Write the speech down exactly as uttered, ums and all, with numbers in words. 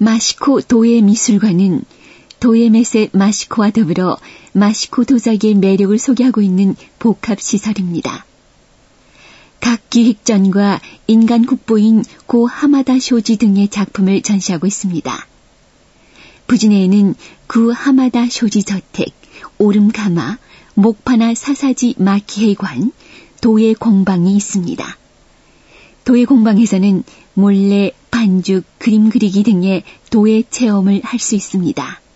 마시코 도예 미술관은 도예메세 마시코와 더불어 마시코 도자기의 매력을 소개하고 있는 복합시설입니다. 각 기획전과 인간 국보인 고 하마다 쇼지 등의 작품을 전시하고 있습니다. 부지 내에는 구 하마다 쇼지 저택, 오름가마, 목파나 사사지 마키해관, 도예 공방이 있습니다. 도예 공방에서는 몰래 반죽, 그림 그리기 등의 도예 체험을 할 수 있습니다.